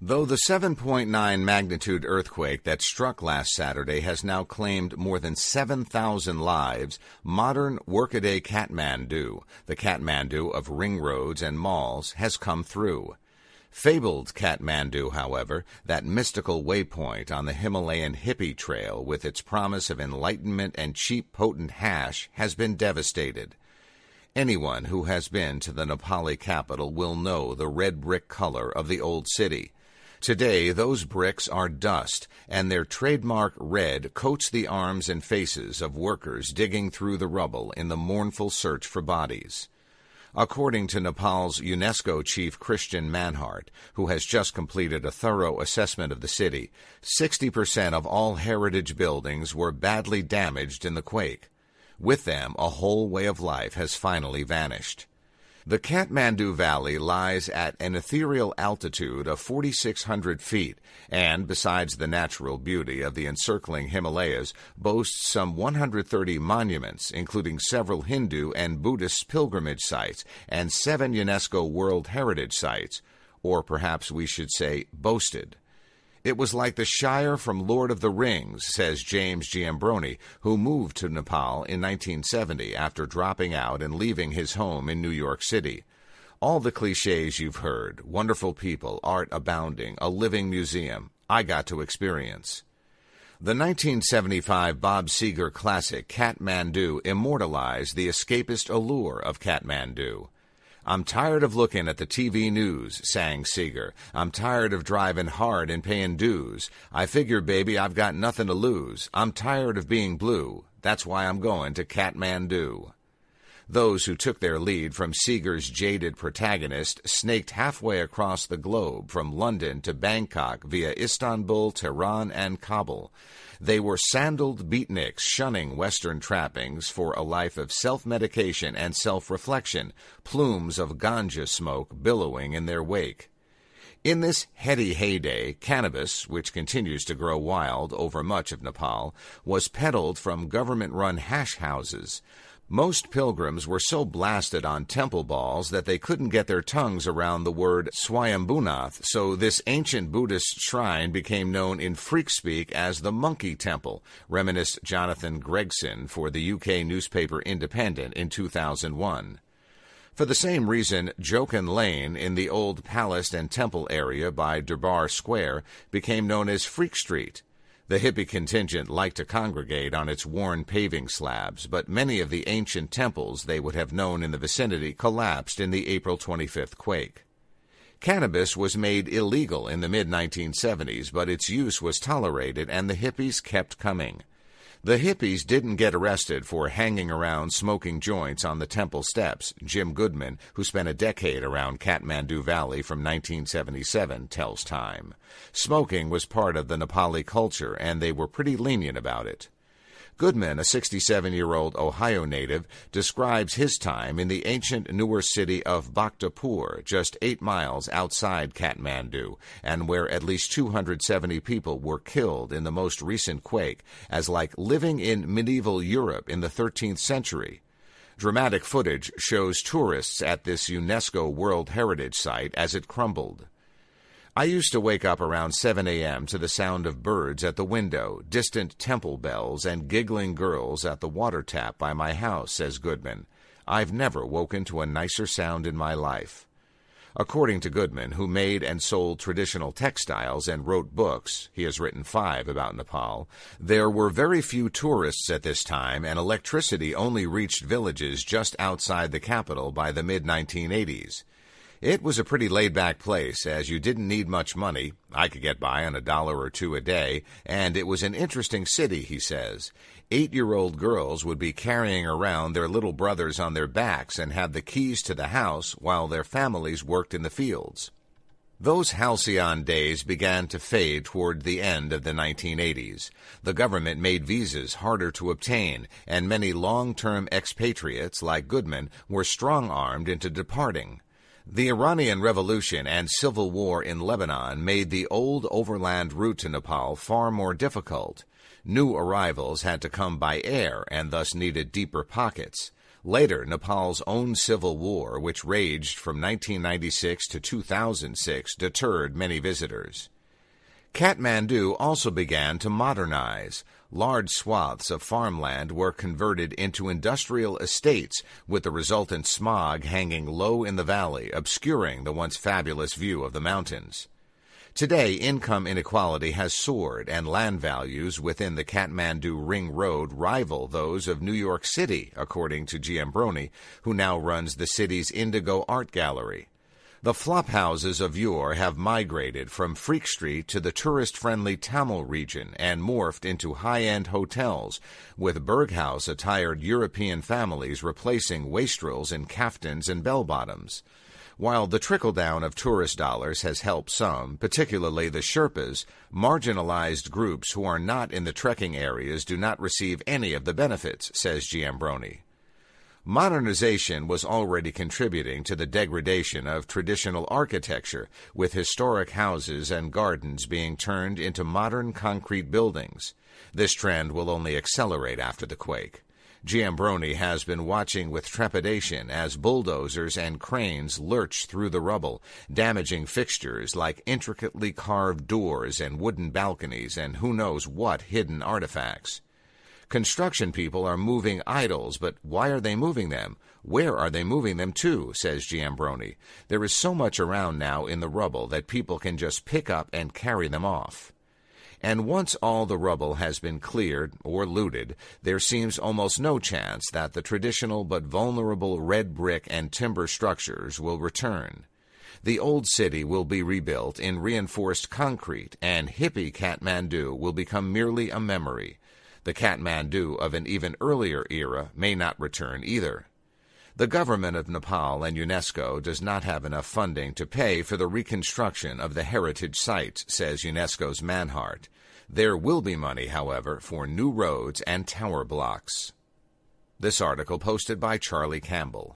Though the 7.9 magnitude earthquake that struck last Saturday has now claimed more than 7,000 lives, modern workaday Kathmandu, the Kathmandu of ring roads and malls, has come through. Fabled Kathmandu, however, that mystical waypoint on the Himalayan hippie trail with its promise of enlightenment and cheap potent hash, has been devastated. Anyone who has been to the Nepali capital will know the red brick color of the old city. Today, those bricks are dust, and their trademark red coats the arms and faces of workers digging through the rubble in the mournful search for bodies. According to Nepal's UNESCO chief Christian Manhart, who has just completed a thorough assessment of the city, 60% of all heritage buildings were badly damaged in the quake. With them, a whole way of life has finally vanished. The Kathmandu Valley lies at an ethereal altitude of 4,600 feet and, besides the natural beauty of the encircling Himalayas, boasts some 130 monuments, including several Hindu and Buddhist pilgrimage sites and 7 UNESCO World Heritage Sites, or perhaps we should say boasted. It was like the Shire from Lord of the Rings, says James Giambroni, who moved to Nepal in 1970 after dropping out and leaving his home in New York City. All the cliches you've heard, wonderful people, art abounding, a living museum, I got to experience. The 1975 Bob Seger classic Kathmandu immortalized the escapist allure of Kathmandu. "I'm tired of looking at the TV news," sang Seeger. "I'm tired of driving hard and paying dues. I figure, baby, I've got nothing to lose. I'm tired of being blue. That's why I'm going to Kathmandu." Those who took their lead from Seeger's jaded protagonist snaked halfway across the globe from London to Bangkok via Istanbul, Tehran, and Kabul. They were sandaled beatniks shunning Western trappings for a life of self-medication and self-reflection, plumes of ganja smoke billowing in their wake. In this heady heyday, cannabis, which continues to grow wild over much of Nepal, was peddled from government-run hash houses. Most pilgrims were so blasted on temple balls that they couldn't get their tongues around the word Swayambhunath, so this ancient Buddhist shrine became known in freak speak as the Monkey Temple, reminisced Jonathan Gregson for the UK newspaper Independent in 2001. For the same reason, Jochen Lane in the old palace and temple area by Durbar Square became known as Freak Street. The hippie contingent liked to congregate on its worn paving slabs, but many of the ancient temples they would have known in the vicinity collapsed in the April 25th quake. Cannabis was made illegal in the mid-1970s, but its use was tolerated and the hippies kept coming. The hippies didn't get arrested for hanging around smoking joints on the temple steps. Jim Goodman, who spent a decade around Kathmandu Valley from 1977, tells Time. Smoking was part of the Nepali culture, and they were pretty lenient about it. Goodman, a 67-year-old Ohio native, describes his time in the ancient newer city of Bhaktapur, just 8 miles outside Kathmandu, and where at least 270 people were killed in the most recent quake, as like living in medieval Europe in the 13th century. Dramatic footage shows tourists at this UNESCO World Heritage Site as it crumbled. "I used to wake up around 7 a.m. to the sound of birds at the window, distant temple bells, and giggling girls at the water tap by my house," says Goodman. "I've never woken to a nicer sound in my life." According to Goodman, who made and sold traditional textiles and wrote books, he has written 5 about Nepal, there were very few tourists at this time, and electricity only reached villages just outside the capital by the mid-1980s. It was a pretty laid-back place, as you didn't need much money. I could get by on $1 or $2 a day, and it was an interesting city, he says. 8-year-old girls would be carrying around their little brothers on their backs and had the keys to the house while their families worked in the fields. Those halcyon days began to fade toward the end of the 1980s. The government made visas harder to obtain, and many long-term expatriates like Goodman were strong-armed into departing. The Iranian Revolution and civil war in Lebanon made the old overland route to Nepal far more difficult. New arrivals had to come by air and thus needed deeper pockets. Later, Nepal's own civil war, which raged from 1996 to 2006, deterred many visitors. Kathmandu also began to modernize. Large swaths of farmland were converted into industrial estates, with the resultant smog hanging low in the valley, obscuring the once fabulous view of the mountains. Today, income inequality has soared, and land values within the Kathmandu Ring Road rival those of New York City, according to Giambroni, who now runs the city's Indigo Art Gallery. The flop houses of yore have migrated from Freak Street to the tourist-friendly Tamil region and morphed into high-end hotels, with Berghaus-attired European families replacing wastrels in caftans and bell-bottoms. While the trickle-down of tourist dollars has helped some, particularly the Sherpas, marginalized groups who are not in the trekking areas do not receive any of the benefits, says Giambroni. Modernization was already contributing to the degradation of traditional architecture, with historic houses and gardens being turned into modern concrete buildings. This trend will only accelerate after the quake. Giambroni has been watching with trepidation as bulldozers and cranes lurch through the rubble, damaging fixtures like intricately carved doors and wooden balconies and who knows what hidden artifacts. Construction people are moving idols, but why are they moving them? Where are they moving them to, says Giambroni. There is so much around now in the rubble that people can just pick up and carry them off. And once all the rubble has been cleared or looted, there seems almost no chance that the traditional but vulnerable red brick and timber structures will return. The old city will be rebuilt in reinforced concrete, and hippie Kathmandu will become merely a memory. The Kathmandu of an even earlier era may not return either. The government of Nepal and UNESCO does not have enough funding to pay for the reconstruction of the heritage sites, says UNESCO's Manhart. There will be money, however, for new roads and tower blocks. This article posted by Charlie Campbell.